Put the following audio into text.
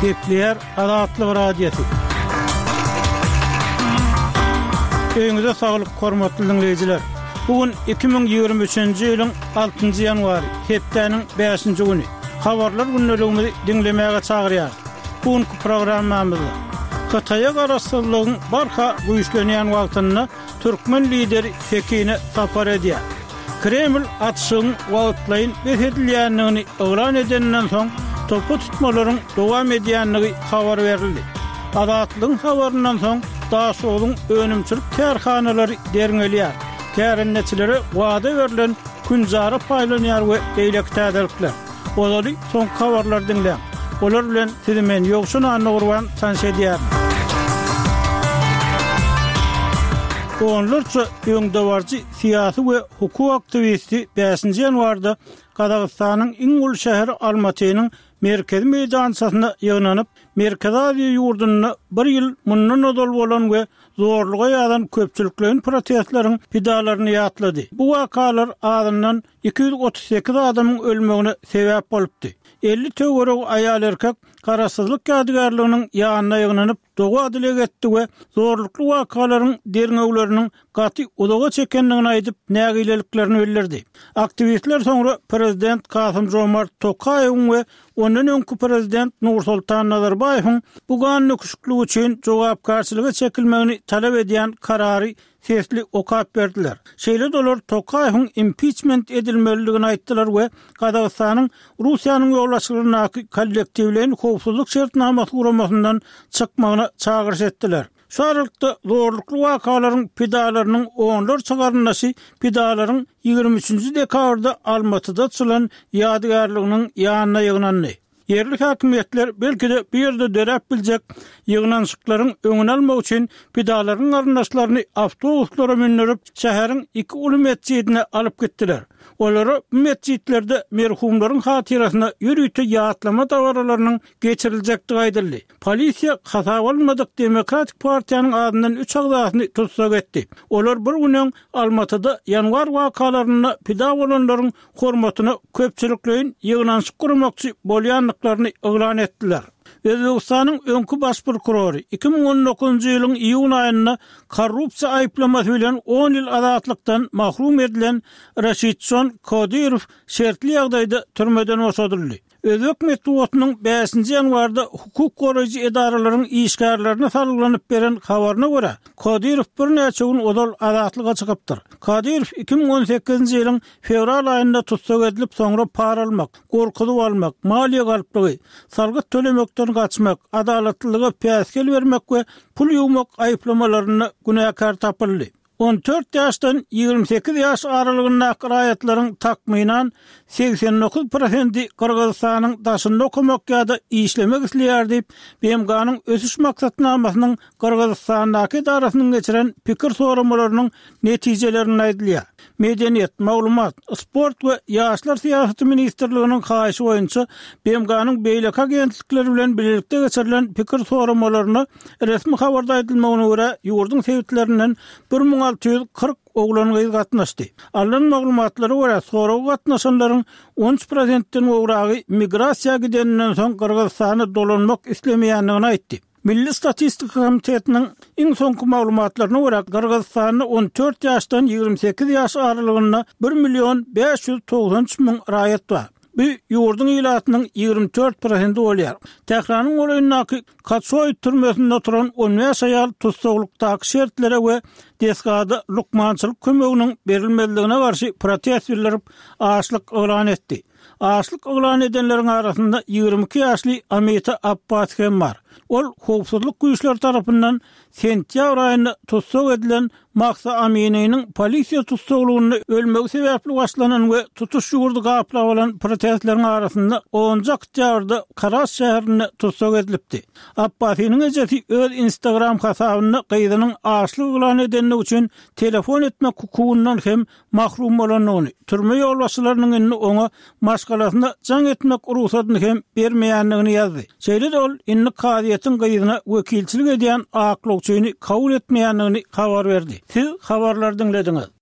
Kepler Adatlyk radiosu. Öňüňize saglyk, hormatly dinleyijiler. Bugün 2023-nji ýylyň 6-njy ýanwary, hepdeniň 5-nji güni. Habarlar günneligini dinlemäge çagyrýar. Bugünkü programmamyzda Xitaýa garaşsyzlygyň barha güýçlenýän wagtyny türkmen lideri Pekine tapar edýär. Kreml atşygyň wagtlaryň beredilýänligini elan edenden soň topu tutmalaryň dowam edýänligi habar berildi. Adatlyň habaryndan soň daşogyň önümçilik kärhanalary derňelýär. Kärnetçilere wada berilen günjary paýlanýar we beýlek täzelikler. Olary soň habarlar dinleýär. Olar bilen sizimen ýokşun anagurwan tanşedýär. Onlarca öňdewarjy siýasy we hukuk aktivisti 5-nji ýanwarda Kazakstanyň iň ulu şäheri Almatynyň merkezi meýdançasyna ýygnanyp, Merkez Aziýa ýurduny bir ýyl mundan odol bolan we zorluga ýadan köpçüliklerin protestlaryň pidalaryny ýatlady. Bu wakalar adından 238 adamyň ölmegine sebäp bolupdy. 50 töwerek aýal erkek garaşsyzlyk ýadygarlygynyň ýanyna ýygnanyp doga dile getdi we zorlukly wakalaryň derňewleriniň gaty udaga çekenligini aýdyp nägileliklerini bildirdi. Aktivistler soňra prezident Kasym-Jomart Tokaýew we onun öňkü prezident Nursultan Nazarbaýewiň bu ganyny küçükligi üçin jogapkarçylyga çekilmegini talap edýän karary sesli okap berdiler. Şeýle dolar Tokaýewiň impeachment edilmeligini aýtdylar we Kazakstanyň Russiýanyň ýolbaşçylygyna kollektiwlerini howpsuzlyk şertnamasy guramasyndan çykmagyna çagyrş etdiler. Şu aralykda zorlukly wakalaryň pidalarynyň onlar çygarynasy pidalaryň 23-nji dekabrda Almatyda açylan ýadygarlygynyň ýanyna ýygnandy. Yerlik hakimiýetler belki de bir ýerde dörep biljek ýygnanşyklaryň öňüni almak üçin pidalaryň garyndaşlaryny awtobuslara mindirip şäheriň 2 uly mescidine alyp gitdiler. Olary bu mescidlerde merhumlaryň hatyrasyna ýürüýte ýatlama dawaralarynyň geçiriljekdigi aýdyldy. Polisiýa hasap almadyk Demokratik Partiýanyň adyndan 3 agdasyny tutsak etdi. Olar bir günden Almatyda ýanwar wakalaryna pida bolanlaryň hormatyna köpçüliklerin ýygnanşyk gurmakçy bolýanlyklaryny elan etdiler. Özbekistanyň öňkü baş prokurory 2019-njy ýylyň iýun aýynda korrupsiýa aýplamasy bilen 10 ýyl azatlykdan mahrum edilen Raşidjon Kodyrow şertli ýagdaýda türmeden boşadyldy. Özbek medeniýetiniň 5-nji ýanwarda hukuk goraýjy edaralaryň işgärlerine sarylanyp beren habaryna görä, Kodyrow bir näçe gün odol azatlyga çykypdyr. Kodyrow 2018-nji ýylyň fevral aýynda tutsak edilip soňra para almak, gorkudyp almak, maliýe galyplygy, salgyk tölemekden gaçmak, adalatlylyga päskel bermek we pul ýuwmak aýplamalaryna günäkar tapyldy. 14 ýaşdan 28 ýaş aralygyndaky raýatlaryň takmynan 89% Kırgızstanyň daşynda okumak ýa-da işlemek isleýär diýip BMG'nyň ösüş maksatnamasynyň Kırgızstandaky darasynyň geçiren pikir soramalarynyň netijelerini aýdylýar. Medeniýet, maglumat, sport we ýaşlar syýasaty ministrliginiň haýyşy boýunça BMG'nyň beýlek agentlikleri bilen birlikde geçirilen pikir soramalaryny resmi habarda aýdylmagyna görä ýurdun sewitlerinden 1640 oglanyň gatnaşdy. Alynan maglumatlary görä soraw gatnaşanlaryň 13%-den ogragy migrasiýa gidenden soň Kırgızstana dolanmak islemeýänligini aýtdy. Milli Statistika Komitetiniň iň soňky maglumatlaryna görä Kırgızstanyň 14 ýaşdan 28 ýaş aralygynda 1.593.000 raýat bar. Bu ýurdun ýylatynyň 24% bolýar. Tehranyň olaýyndaky Katsoy türmesinde oturan 10 ýaş aýal tutsaklykdaky şertlere we desgada lukmançylyk kömeginiň berilmezligine garşy protest bildirip açlyk elan etdi. Açlyk elan edenleriň arasynda 22 ýaşly Amita Abbas hem bar. Ol howpsuzlyk güýçleri tarapyndan sentýabr aýynda tutsak edilen Mahsa Amini'nin polisiýa tutsaklygyny ölmegi sebäpli başlanan we tutuş ýurdu gaplap alan protestlerin arasynda 10 oktýabrda Karaş şäherinde tutsak edilipdi. Abbasynyň ejesi öz Instagram hasabyna gyzynyň açlyk elan edenligi üçin telefon etmek hukugundan hem mahrum bolanyny, türme ýolbaşçylarynyň indi oňa maşgalasyna jaň etmek ruhsatyny hem bermeýänligini ýazdy. Şeýle de ol indi kadiýetiň gyzyna wekilçilik edýän aklykçyny kabul etmeýänligini habar berdi. Siz habarlar dinlediňiz.